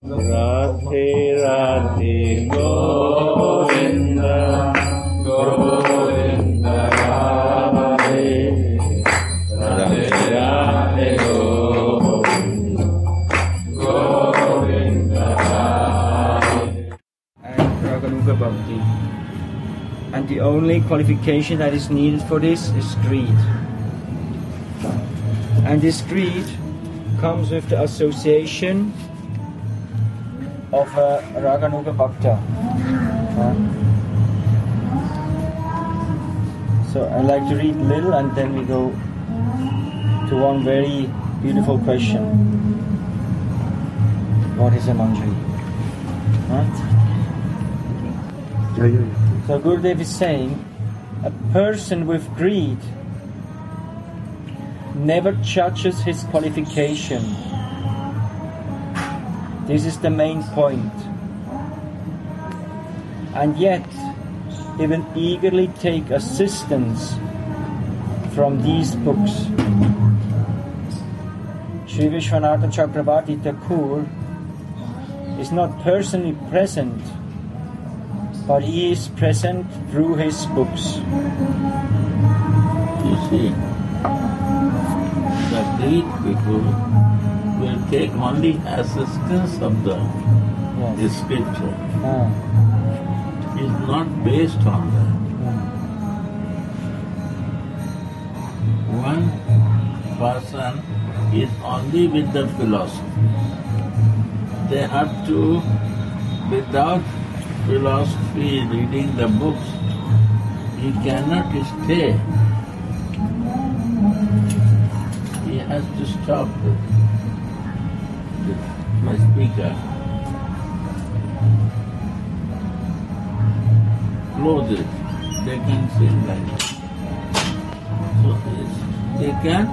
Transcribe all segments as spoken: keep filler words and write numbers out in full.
Radhe Radhe Govinda Govinda Radhe Radhe Radhe Govinda Govinda Radhe. And Raganuga Bhakti. And the only qualification that is needed for this is greed. And this greed comes with the association of uh, Raganuga Bhakta. Uh, so I like to read a little and then we go to one very beautiful question. What is a manjari? Right? Yeah, yeah, yeah. So Gurudev is saying, a person with greed never judges his qualification. This is the main point. And yet, he will eagerly take assistance from these books. Sri Vishwanatha Chakravarti Thakur is not personally present, but he is present through his books. You see, the great people will take only assistance of the, Yes. the scripture. Ah. It's not based on that. One person is only with the philosophy. They have to, without philosophy, reading the books, he cannot stay. He has to stop the, the speaker. Close it. They can sing like that. So they can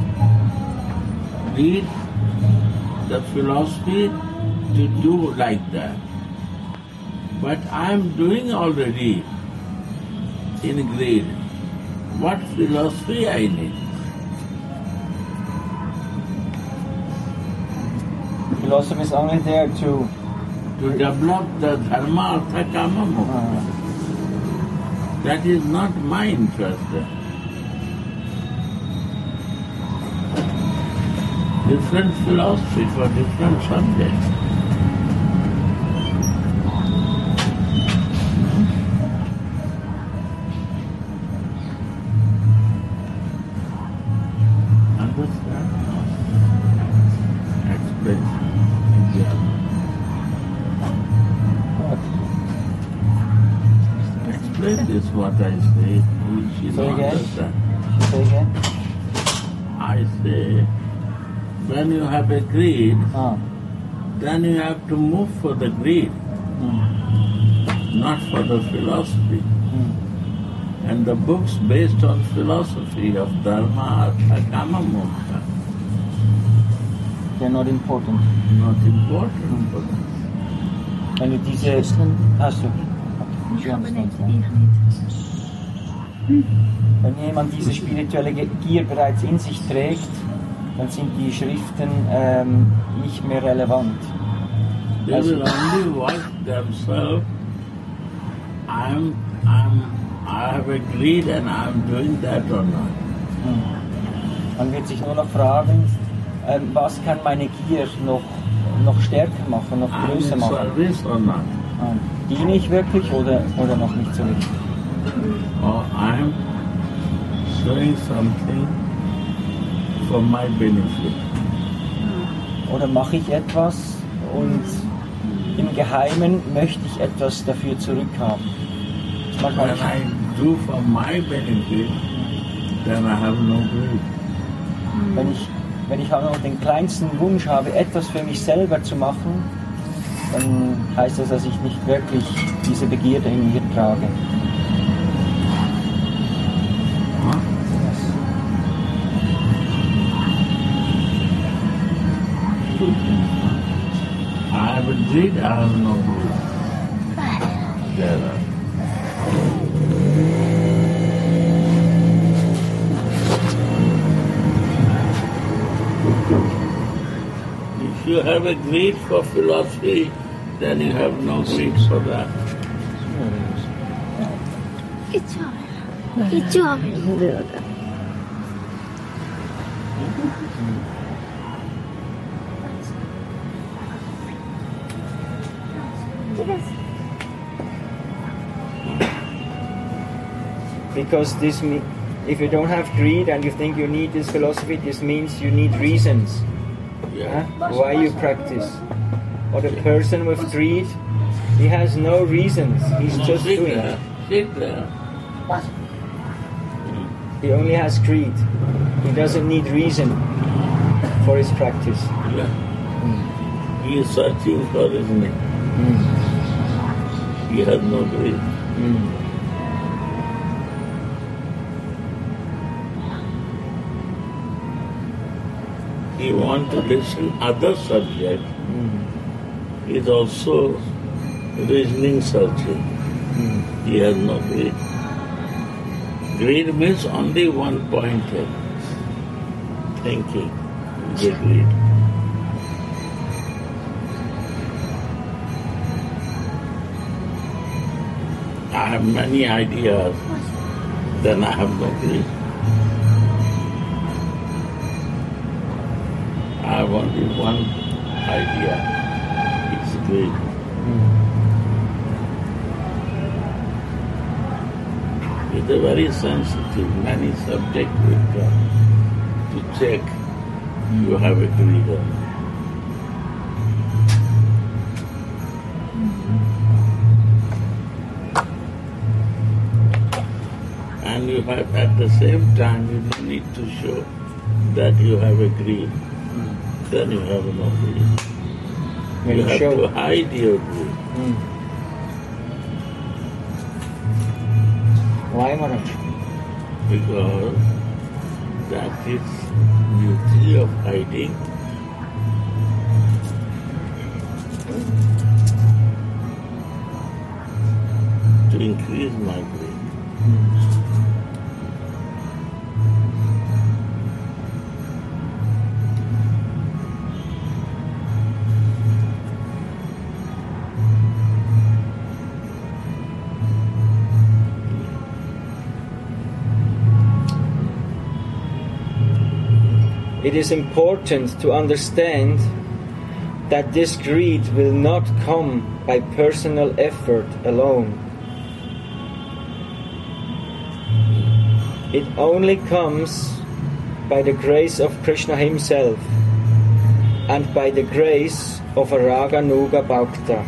read the philosophy to do like that. But I am doing already in grade. What philosophy I need? Philosophy is only there to To develop the dharma, artha, kama, moksha. uh, That is not my interest. Different philosophy for different subjects. Understand? Explain. Yeah. Explain this what I say. Which you Say again. understand. say again. I say, when you have a greed, Ah. then you have to move for the greed, Mm. not for the philosophy. Mm. And the books based on philosophy of dharma, artha, kama, moksha, They're not important. not important for them. Wenn du diese... Hast du? Wenn jemand diese spirituelle Gier bereits in sich trägt, dann sind die Schriften ähm, nicht mehr relevant. They Also- will only watch themselves. I'm, I'm, I have a greed and I'm doing that or not. Hm. Man wird sich nur noch fragen, ähm, was kann meine Gier noch, noch stärker machen, noch I'm größer in machen. service or not. Ähm, diene ich wirklich oder, oder noch nicht so richtig? Or I'm doing something for my benefit. Oder mache ich etwas und im Geheimen möchte ich etwas dafür zurückhaben? Das mag man When nicht. I do for my benefit, then I have no greed. Wenn ich, wenn ich auch nur den kleinsten Wunsch habe, etwas für mich selber zu machen, dann heißt das, dass ich nicht wirklich diese Begierde in mir trage. Huh? I have a greed, I have no greed. There are. If you have a greed for philosophy, then you have no greed for that. 이쪽 이쪽 하면 Because this, me- if you don't have greed and you think you need this philosophy, this means you need reasons. Yeah. Huh? Why you practice? Or the person with greed, he has no reasons. He's No, just sit doing there. it. Sit there. He only has greed. He doesn't need reason for his practice. Yeah. He is searching for his name. He has no greed. He wants to listen other subject. He is also reasoning searching. He has no greed. Greed means only one pointed thinking. Is a greed. I have many ideas, then I have no greed. I have only one idea. It's greed. It's a very sensitive, many subjects will come to check you have a greed or not. And you have, at the same time, you don't need to show that you have a greed. Then you have no greed. When You you have show, to hide your greed. Mm. Why, Maharaj? Because that is beauty of hiding. To increase my greed. It is important to understand that this greed will not come by personal effort alone. It only comes by the grace of Krishna himself and by the grace of a Raganuga Bhakta.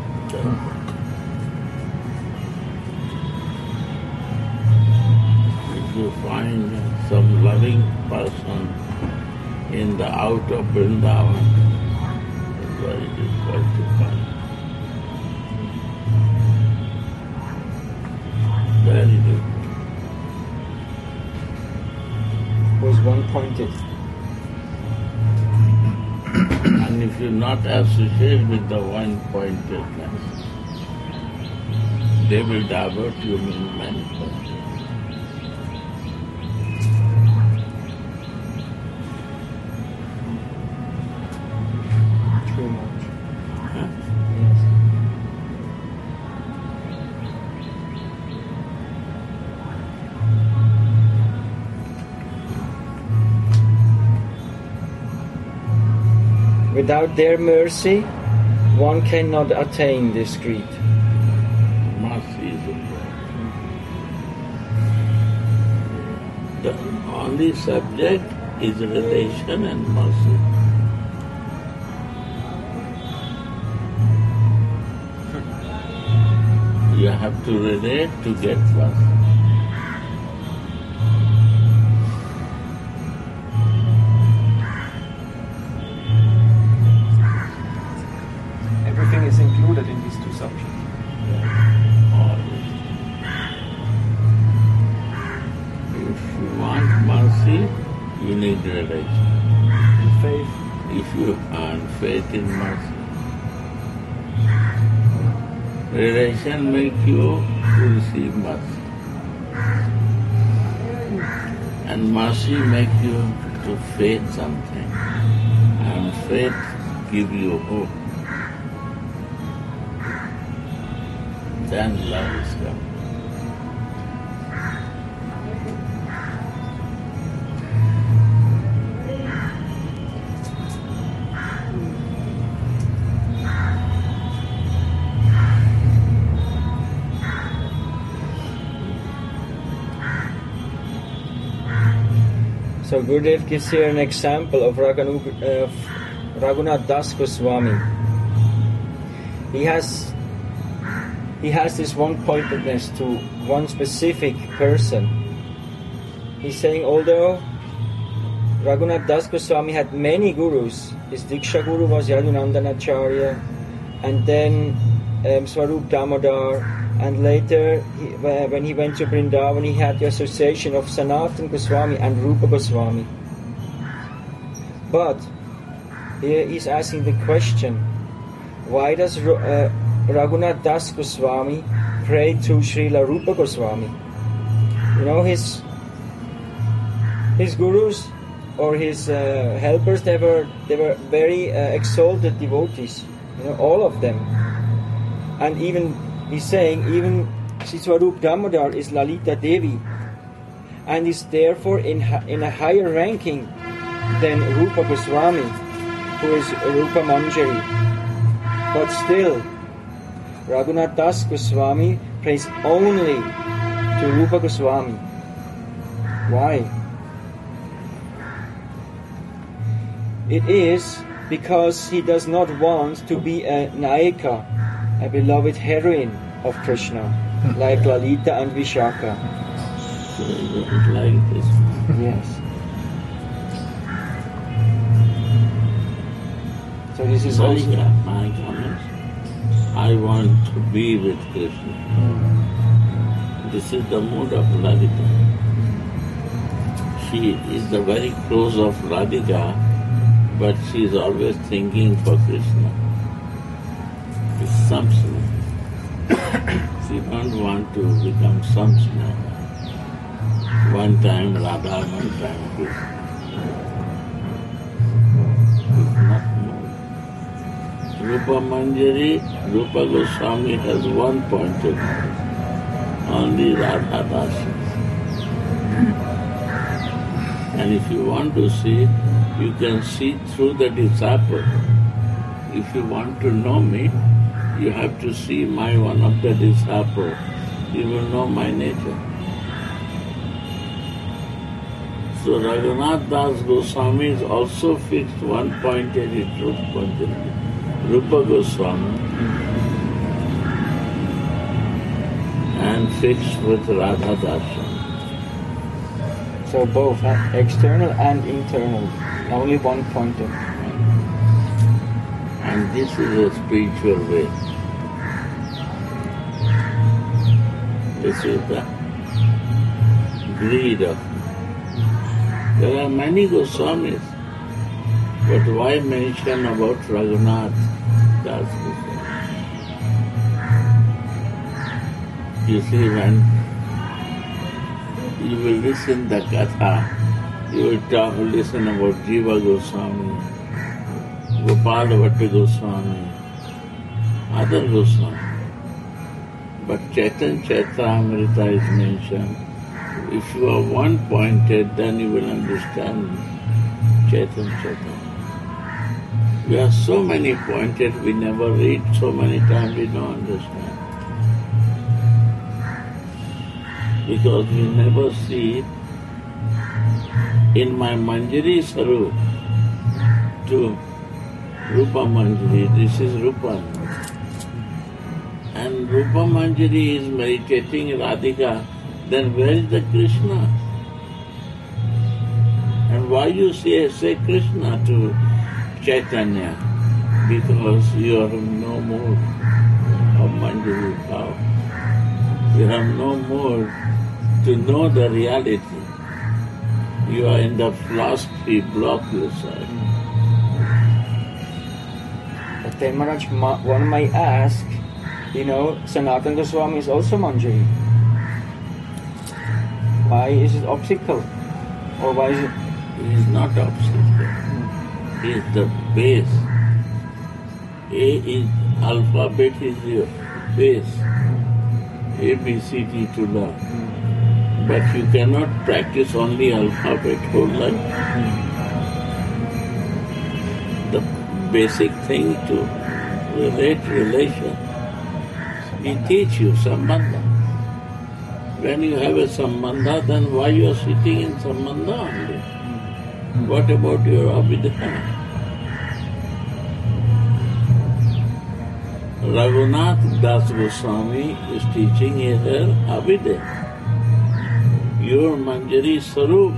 If you find some loving person in the out of Vrindavan, it's very difficult to find. Very difficult. Was one-pointed. And if you not associate with the one-pointedness, they will divert you in many places. Too much. Huh? Yes. Without their mercy, one cannot attain this greed. Mercy is important. The only subject is relation and mercy. You have to relate to get mercy. Everything is included in these two subjects. Always. If you want mercy, you need relation. Faith. If you earn faith in mercy, relation make you to receive mercy, and mercy make you to faith something, and faith give you hope. Then love is come. So Gurudev gives here an example of Raghunu, uh, Raghunath Das Goswami. He has he has this one-pointedness to one specific person. He's saying although Raghunath Das Goswami had many gurus, his Diksha Guru was Yadunandanacharya, and then um, Swarup Damodar, and later he, when he went to Vrindavan he had the association of Sanatan Goswami and Rupa Goswami. But here he's asking the question, why does uh, Raghunath Das Goswami pray to Srila Rupa Goswami? You know, his his gurus or his uh, helpers, they were they were very uh, exalted devotees, you know, all of them. And even he's saying even Swarup Damodar is Lalita Devi and is therefore in in a higher ranking than Rupa Goswami, who is Rupa Manjari. But still, Raghunath Das Goswami prays only to Rupa Goswami. Why? It is because he does not want to be a Nayika, a beloved heroine of Krishna, like Lalita and Vishaka. So you don't like this? Yes. So this is Sorry, also... my comments. I want to be with Krishna. This is the mood of Radhika. She is the very close of Radhika, but she is always thinking for Krishna. It's Samsana. She don't want to become Samsana. One time Radha, one time Krishna. It's not more. Rupa Manjari, Rupa Goswami has one point of view. Only Radha Dasa. And if you want to see, you can see through the disciple. If you want to know me, you have to see my one of the disciples. You will know my nature. So Raghunath Das Goswami is also fixed one pointed in Rupa, Rupa Goswami and fixed with Radha Dasa. So both, huh? External and internal, only one pointer. And this is a spiritual way. This is the greed of. There are many Goswamis, but why mention about Raghunath Das Goswami? You see, when you will listen the Katha, you will talk, listen about Jiva Goswami, Gopal Bhatta Goswami, other Goswami. But Chaitanya Charitamrita is mentioned. If you are one-pointed, then you will understand Chaitanya Charitamrita. We are so many pointed, we never read so many times, we don't understand. Because we never see in my Manjari Sarup to Rupa Manjari, this is Rupa. And Rupa Manjari is meditating Radhika, then where is the Krishna? And why you say, say Krishna to Chaitanya? Because you are no more of Manjari power. You have no more to know the reality. You are in the philosophy block yourself. But then Maharaj, one might ask, you know, Sanatana Goswami is also Manjari. Why is it obstacle? Or why is it... He is not obstacle. He is the base. A is alphabet is your base. A, B, C, D to learn. But you cannot practice only alphabet whole life. The basic thing to relate relation, he teach you sambandha. When you have a sambandha, then why you are sitting in sambandha only? What about your abhidhana? Raghunath Das Goswami is teaching here abhidhana. Your Manjari Sarup.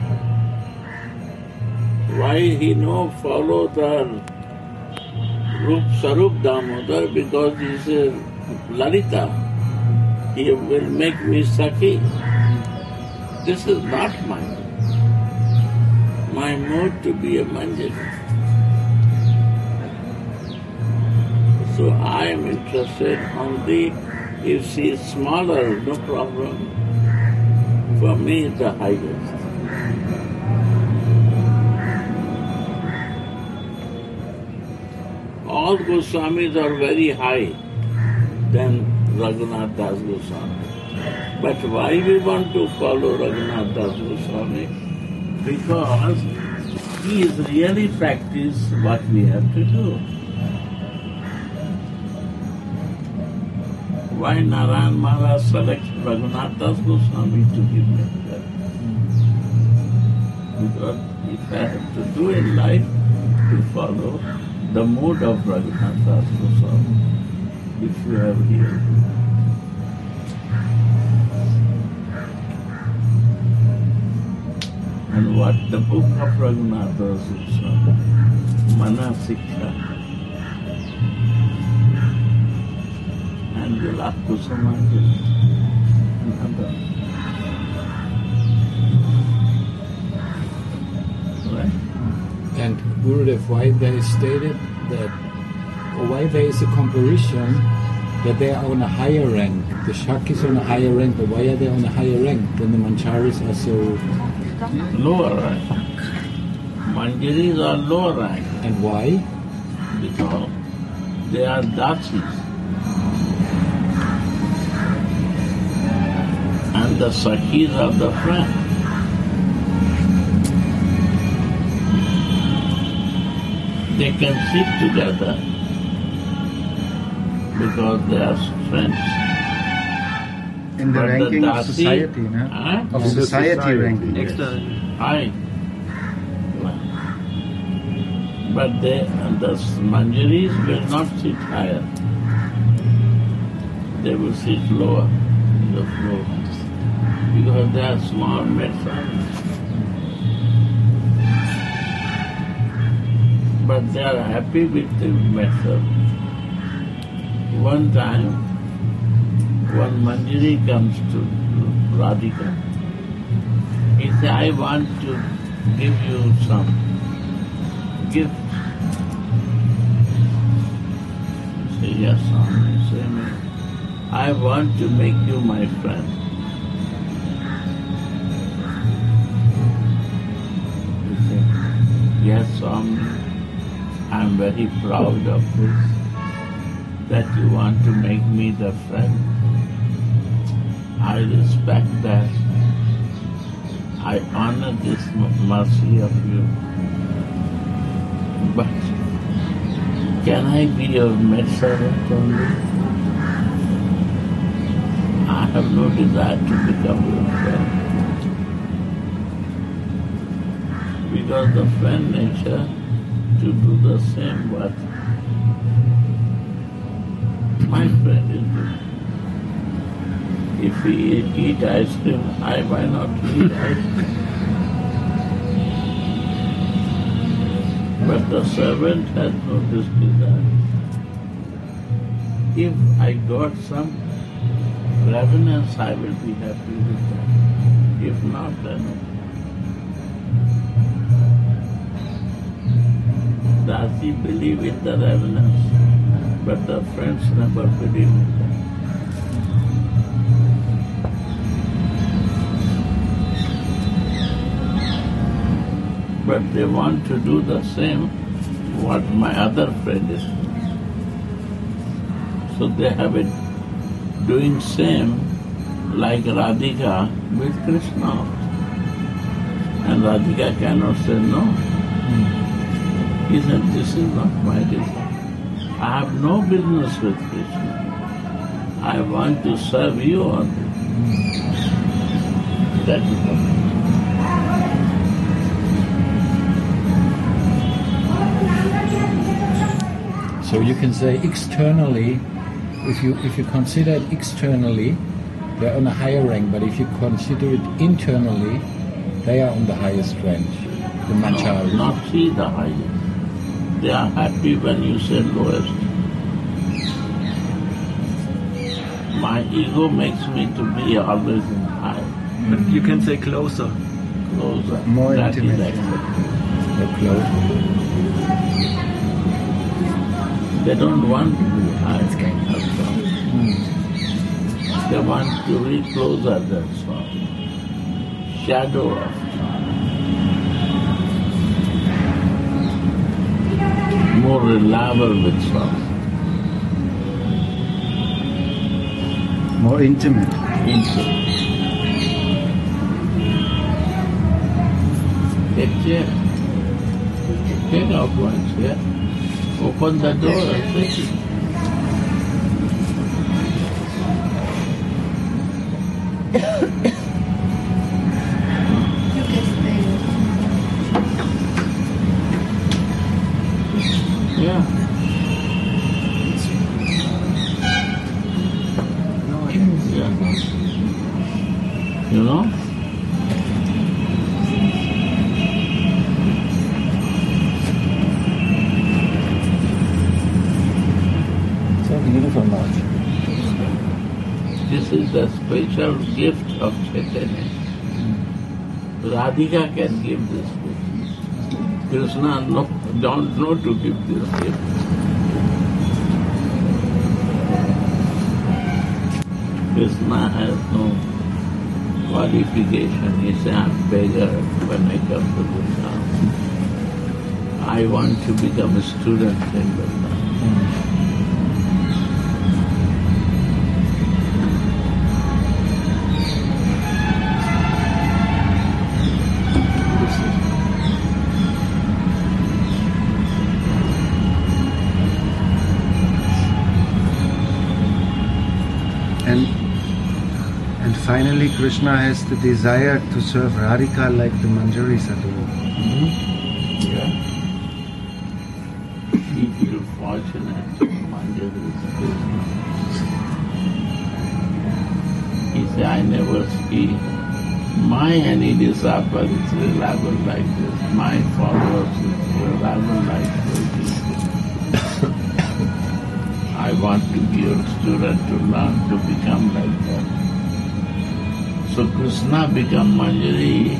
Why he no follow the Rup Sarup Damodar? Because he is a Lalita. He will make me Sakhi. This is not mine. My mode to be a Manjari. So I am interested only if she is smaller, no problem. For me, the highest. All Goswamis are very high than Raghunath Das Goswami. But why we want to follow Raghunath Das Goswami? Because he is really practiced what we have to do. Why Narayan Maharaj selects Raghunath Das Goswami to give lecture? Because if I have to do in life, to follow the mood of Raghunath Das Goswami, which you have here. And what the book of Raghunath Das Goswami, Mana Siksha, and the Lakku Samanjali, and others. Right? And Gurudev, why they stated that, or why there is a comparison that they are on a higher rank. The Shak is on a higher rank, but why are they on a higher rank when the Mancharis are so lower rank? Manjaris are lower rank. And why? Because they are dasis. And the Sakhis are the friends. They can sit together because they are friends. In the But ranking the of Dasi, society, no? huh? Of In the society, society, ranking. yes. High. But they, the Manjaris will not sit higher. They will sit lower in the floor because they are small medicines. But they are happy with the method. One time, one Manjari comes to Radhika. He said, I want to give you some gift. He said, yes, Swami. He said, I want to make you my friend. He said, yes, Swami. I am very proud of this, that you want to make me the friend. I respect that. I honor this mercy of you. But can I be your maidservant only? I have no desire to become your friend. Because the friend nature to do the same what my friend is doing. If he eat, eat ice cream, I why not eat ice cream? But the servant has no this desire. If I got some revenance, I will be happy with that. If not, then Dasi believe in the revenance, but the friends never believe in that. But they want to do the same what my other friend is doing. So they have it doing same like Radhika with Krishna. And Radhika cannot say no. He said, this is not my desire. I have no business with Krishna. I want to serve you only. That is all. So you can say externally, if you if you consider it externally, they're on a higher rank, but if you consider it internally, they are on the highest rank, the No, Mancharis. not see the highest. They are happy when you say lowest. My ego makes me to be always in high, But you can say closer. closer. More That is intimate. accepted. They're close. They don't want to be high. That's all. They want to be closer, that's all. Shadow of more reliable with soul. More intimate. Intimate. Take chair. Take out one chair. Open the door and take it. Yeah. Yeah. You know? So beautiful, Maharaj. This is the special gift of Chaitanya. Radhika can give this gift. Krishna no, don't know to give this gift. Krishna has no qualification. He says, I'm beggar when I come to Vrindavan. I want to become a student in Vrindavan. And and finally Krishna has the desire to serve Radhika like the Manjari Sadhu. Yeah. He feels fortunate to Manjari is Krishna. He said, I never see my any disciple is reliable like this. My followers is reliable like this. I want to be a student to learn to become like that. So Krishna become Manjari.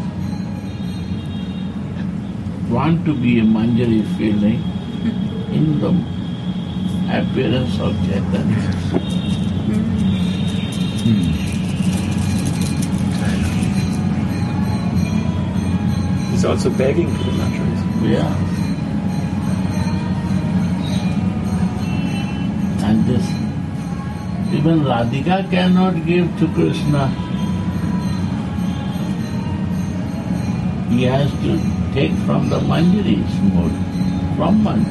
Want to be a Manjari feeling in the appearance of Chaitanya. He's also begging to the Manjaris. Yeah. And this, even Radhika cannot give to Krishna. He has to take from the Manjari's mood, from Manjari.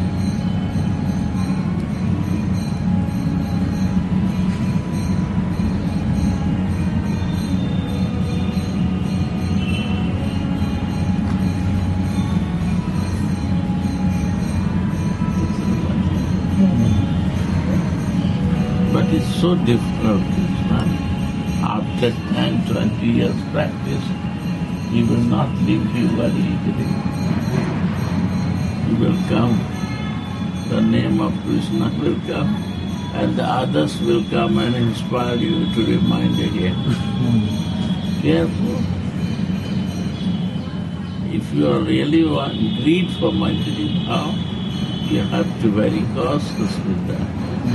But it's so difficult, Krishna. After ten, twenty years practice, he will not leave you very easily. He will come, the name of Krishna will come, and the others will come and inspire you to remind again. Careful. If you are really want greed for Manjari Bhav, you have to be very cautious with that.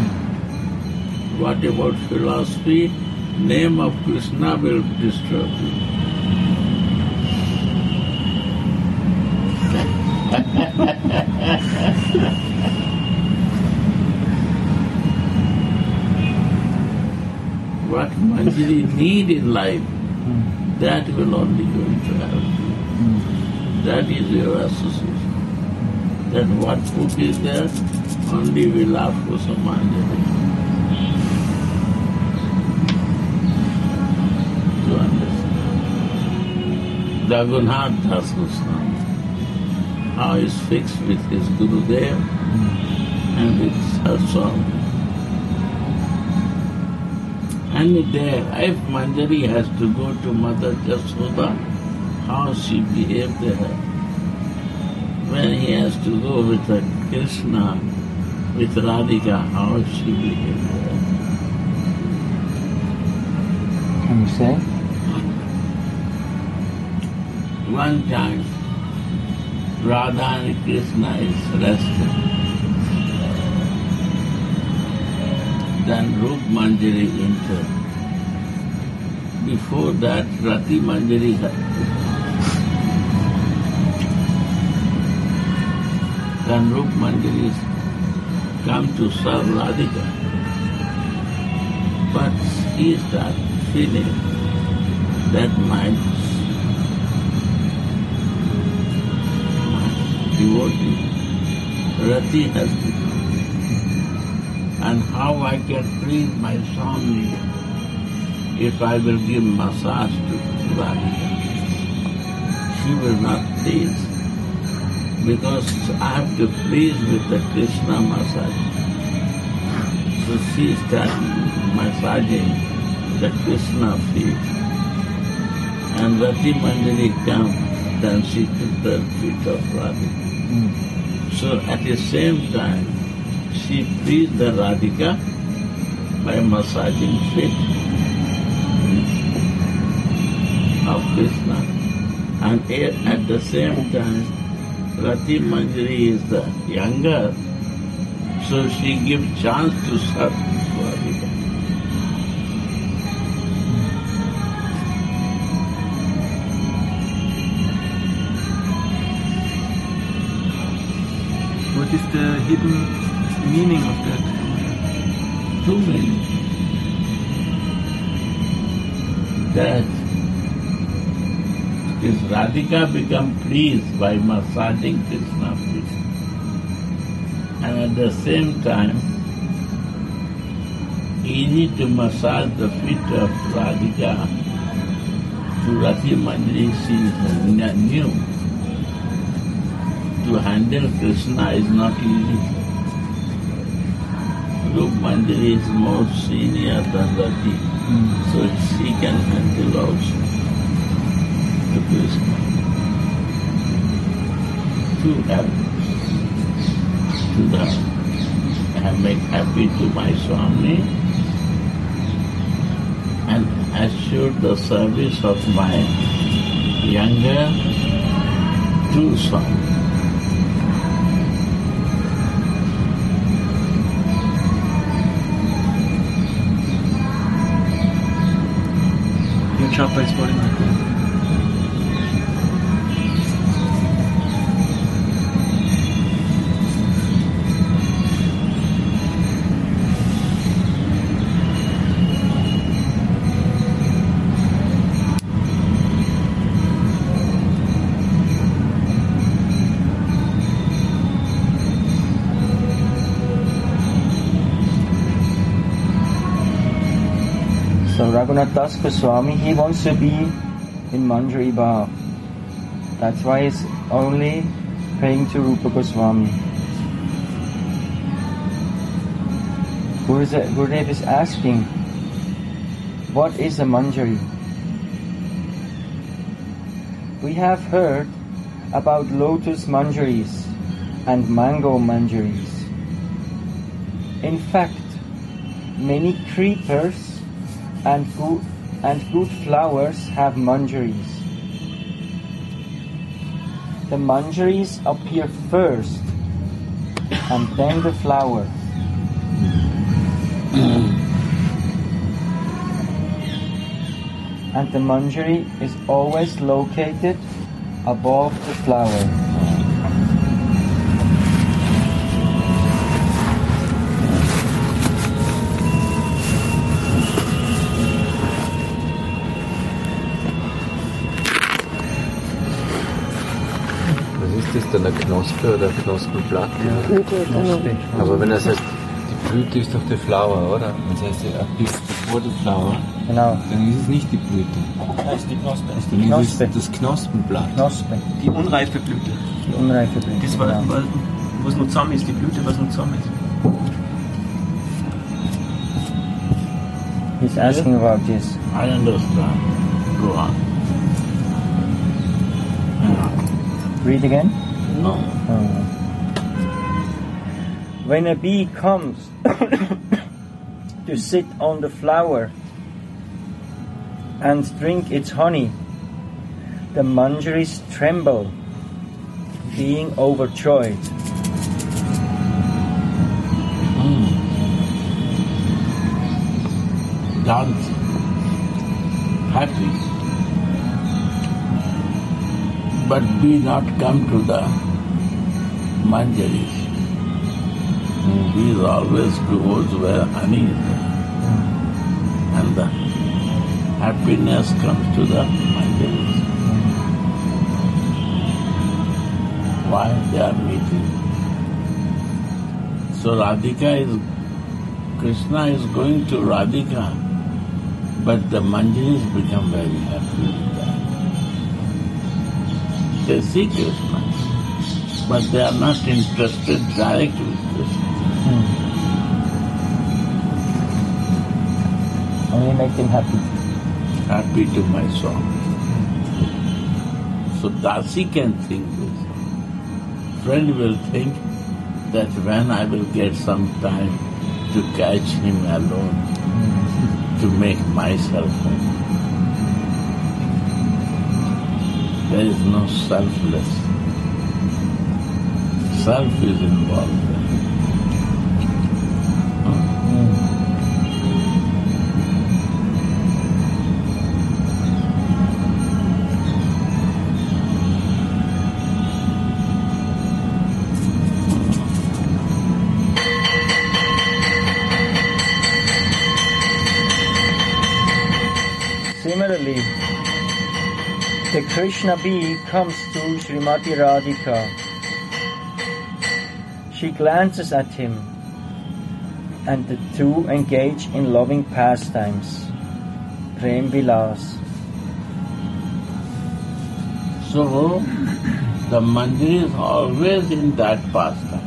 What about philosophy? Name of Krishna will disturb you. Manjari need in life, that will only going to help you. That is your association. That what food is there, only will ask for some Manjari. To understand. Raghunath Das Goswami, how he is fixed with his Gurudev and with Saraswami. And there, if Manjari has to go to Mother Jasoda, how she behaved there. When he has to go with uh, Krishna, with Radhika, how she behaved there. Can you say? One time, Radha and Krishna is resting. Then Rup Manjari entered. Before that, Rati Manjari had to come. Then Rup Manjari come to serve Radhika. But he started feeling that my, my devotee, Rati has to come. And how I can please my Swami if I will give massage to Radhika. She will not please, because I have to please with the Krishna massage. So she started massaging the Krishna feet. And Rati Manjari comes, then she took the feet of Radhika. Mm. So at the same time, she pleased the Radhika by massaging feet of Krishna. And at the same time, Rati Manjari is the younger, so she gives chance to serve Radhika. What is the hidden meaning of that? Two meanings. That is Radhika become pleased by massaging Krishna's feet. And at the same time, easy to massage the feet of Radhika. To Rati Manjari, she is new. To handle Krishna is not easy. Rup Manjari is more senior than Rati, mm. so she can handle also the Krishna. To help, to the, make happy to my Swami and assure the service of my younger true Swami. Chopper is falling like that. So Raghunath Das Goswami, he wants to be in Manjari Bhav. That's why he's only praying to Rupa Goswami. Gurudev is asking, what is a Manjari? We have heard about lotus Manjaris and mango Manjaris. In fact, many creepers and good, and good flowers have manjaris. The manjaris appear first and then the flower. And the manjari is always located above the flower. dann eine Knospe oder ein Knospenblatt? Blüte, genau. Aber wenn das heißt, die Blüte ist doch die Flower, oder? Wenn es heißt, a gift before the flower, Genau. dann ist es nicht die Blüte. Das ist die Knospe. Dann Knospe. ist es das Knospenblatt. Knospe, Die unreife Blüte. die unreife Blüte. Das war, genau. was, was noch zusammen ist, die Blüte, was noch zusammen ist. He's asking about this. I understand. Go on. Read again. No. Oh. When a bee comes to sit on the flower and drink its honey, the manjaris tremble, being overjoyed. Dance. Happy. But be not come to the manjaris. Bees always goes where honey is there. And the happiness comes to the manjaris. Why they are meeting? So Radhika is, Krishna is going to Radhika, but the manjaris become very happy with that. They see Krishna, but they are not interested directly with Krishna. Only make them happy. Happy to my song. So Dasi can think this. Friend will think that when I will get some time to catch him alone, to make myself happy. There is no selfless. Self is involved there. Similarly, the Krishna bee comes to Srimati Radhika. She glances at him, and the two engage in loving pastimes, Prem Vilas. So, the mandir is always in that pastime.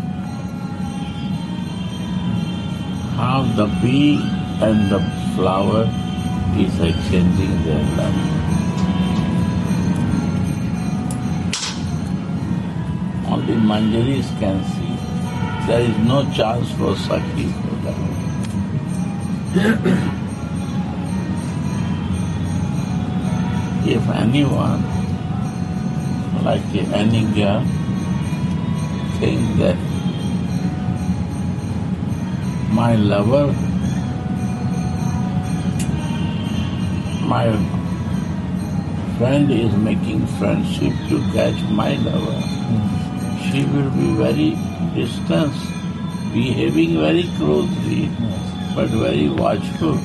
How the bee and the flower is exchanging their love. Only manjaris can see. There is no chance for Sakhi for them. If anyone, like any girl, think that my lover, my friend is making friendship to catch my lover, she will be very distant, behaving very closely, but very watchful.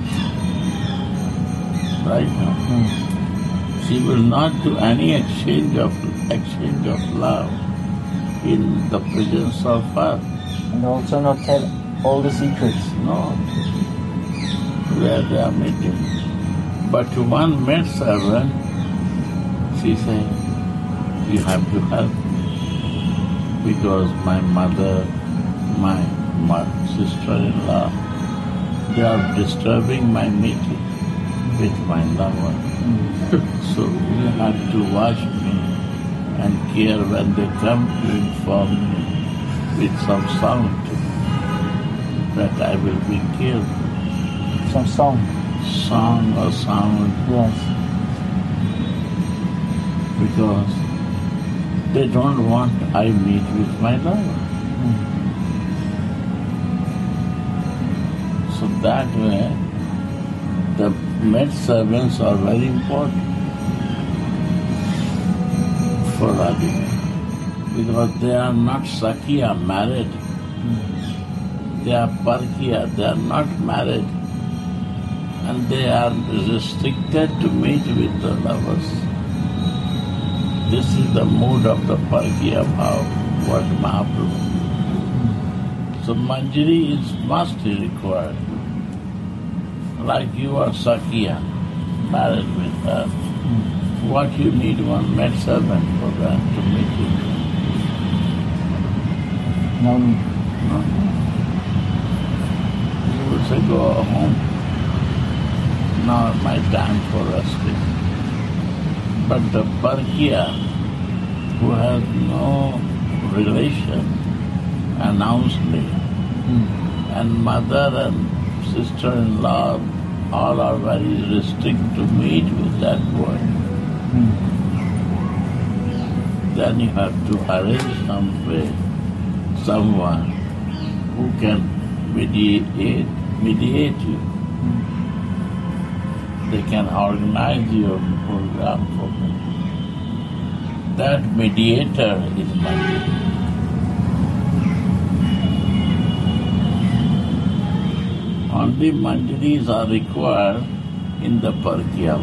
Right now. She will not do any exchange of exchange of love in the presence of her. And also not tell all the secrets. No. Where they are meeting. But to one maid servant, she said, you have to help me because my mother, my, my sister-in-law, they are disturbing my meeting with my lover. So you have to watch me and care when they come to inform me with some sound that I will be careful. Some song. Song or sound. Yes. Because they don't want I meet with my lover. Mm. So that way, the maid servants are very important for Radhika. Because they are not Sakhiya, married. Mm. They are Parkiya, they are not married. And they are restricted to meet with the lovers. This is the mood of the Parkiya Bhav, what Mahaprabhu. So Manjari is must be required. Like you are Sakya, married with her. What you need one maid servant for that to meet you. No. No. You would say, go home. Now my time for resting. But the Parkiya, who has no relation, announced me. Mm. And mother and sister-in-law all are very restricted to meet with that boy. Mm. Then you have to arrange some way, someone who can mediate, mediate you. Mm. They can organize your program for me. That mediator is Manjari. Only Manjaris are required in the Parkiya.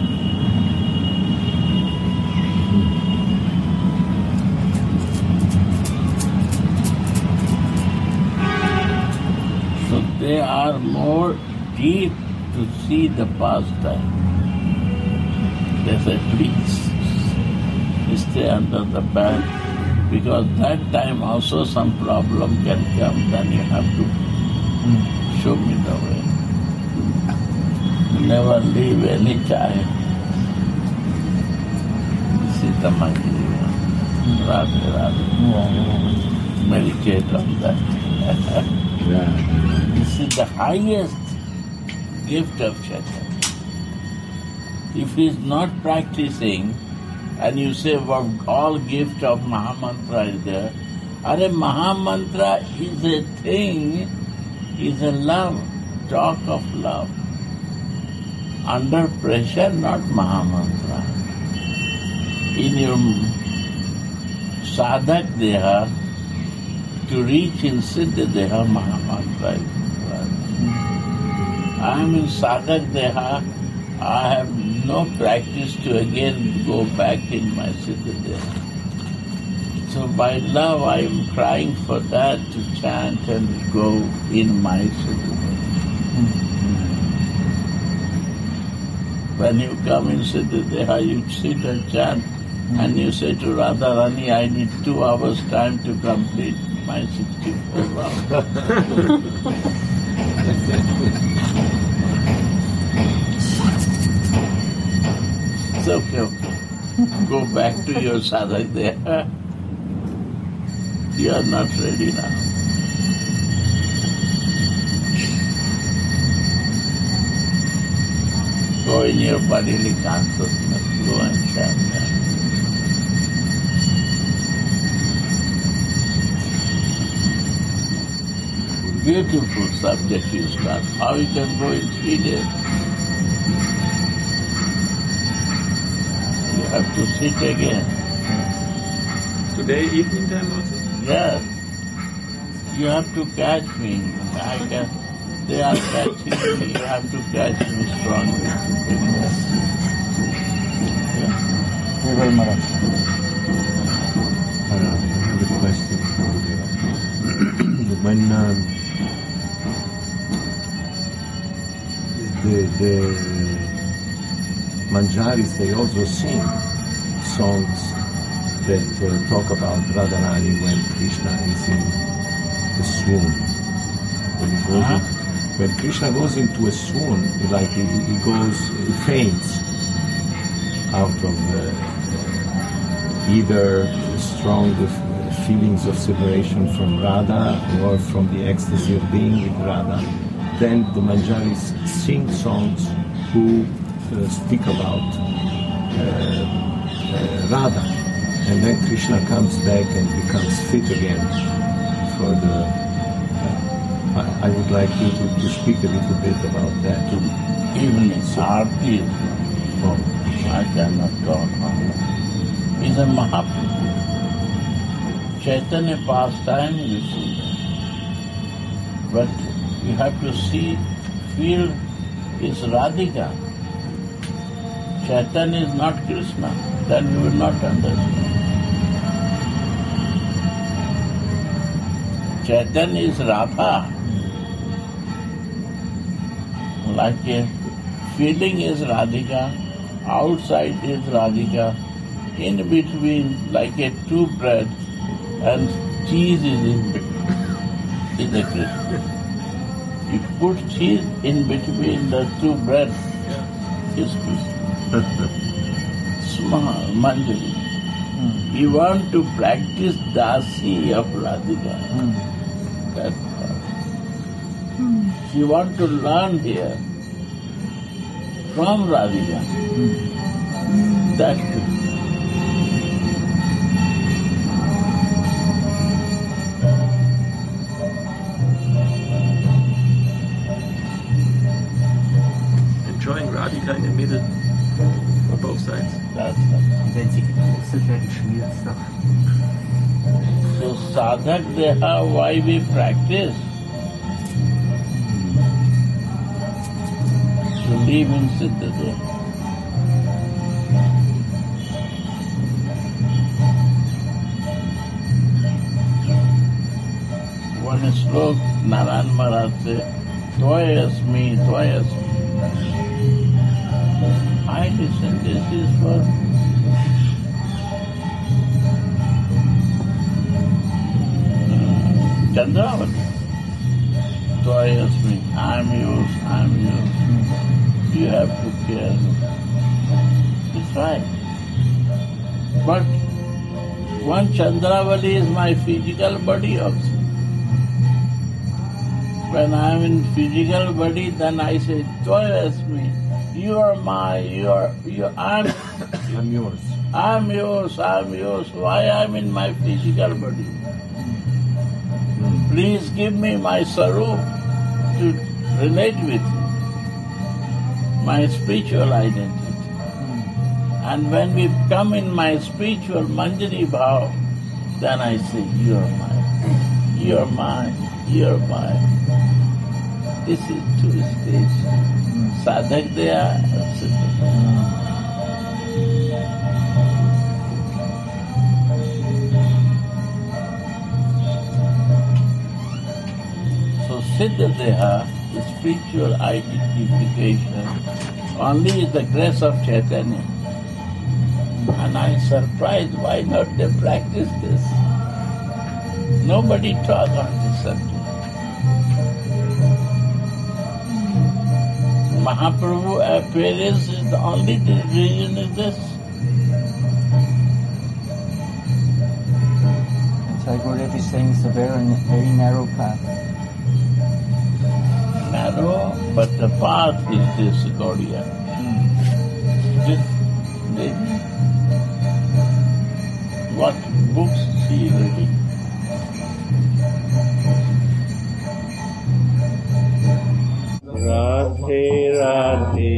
So they are more deep to see the pastime. They say, please stay under the bed, because that time also some problem can come, then you have to show me the way. Never leave any child. This is the Manjari one. Radhe, Radhe. Meditate on that. Yeah. This is the highest gift of Chaitanya. If he is not practicing, and you say, well, all gift of Mahamantra is there, Are Mahamantra is a thing, is a love, talk of love. Under pressure, not Mahamantra. In your sadhak deha, to reach in siddha deha, Mahamantra is required. I am in sadhak deha, I have no practice to again go back in my siddha deha. So by love I am crying for that to chant and go in my siddha deha. When you come in siddha deha, you sit and chant, and you say to Radharani, I need two hours time to complete my sixty-four rounds. It's okay, okay. Go back to your sadhak there. You are not ready now. Go in your bodily consciousness, go and chant that. Beautiful subject you start. How you can go in three days? You have to sit again. Today evening time also? Yes. You have to catch me. I can. They are catching me. You have to catch me strongly. Yeah. Very much. Uh, I have a question for you. When um, the, the Manjaris, they also sing songs that uh, talk about Radharani when Krishna is in the swoon. When, he goes in, when Krishna goes into a swoon, like he, he goes, he faints out of uh, either strong feelings of separation from Radha or from the ecstasy of being with Radha. Then the Manjaris sing songs who uh, speak about uh, uh, Radha. And then Krishna comes back and becomes fit again for the... Uh, I, I would like you to, to speak a little bit about that. Evening, Aarti, Oh, I cannot talk on that. It's a Mahaprabhu. Chaitanya pastime, you see that. But you have to see, feel is Radhika. Chaitanya is not Krishna, then you will not understand. Chaitanya is Radha. Like a feeling is Radhika, outside is Radhika, in between like a two bread and cheese is in between, is a Krishna. You put cheese in between the two bread, is Krishna. Small, Manjari. Mm. You want to practice Dasi of Radhika. Mm. That, mm. You want to learn here from Radhika. Mm. That enjoying Radhika in the middle. On both sides. That's right. Wenn sie gewechselt werden, schmiert es doch. So sadhak deha, why we practice? To live in Siddha Deha. One slok, Narayan Maharaj said, Tvayasmi, Tvayasmi. I listen, this is for uh, Chandravati. Tvayasmi, I am yours, I am yours. You have to care. It's right. But one Chandravali is my physical body also. When I am in physical body, then I say, Tvayasmi. You are my, you are, you, I'm, I'm yours. I'm yours, I'm yours. Why I'm in my physical body? Please give me my sarup to relate with you, my spiritual identity. And when we come in my spiritual Manjari Bhav, then I say, you are mine, you are mine, you are mine. This is two stages. Sadhak Deha, Siddha Deha. So Siddha Deha is spiritual identification. Only is the grace of Chaitanya. And I am surprised why not they practice this. Nobody talk on this subject. Mahaprabhu appearance is the only reason is this. So Gurudev is saying it's a very, very narrow path. Narrow, but the path is this Gaudiya. This, this, what books she is reading? Radhe Radhe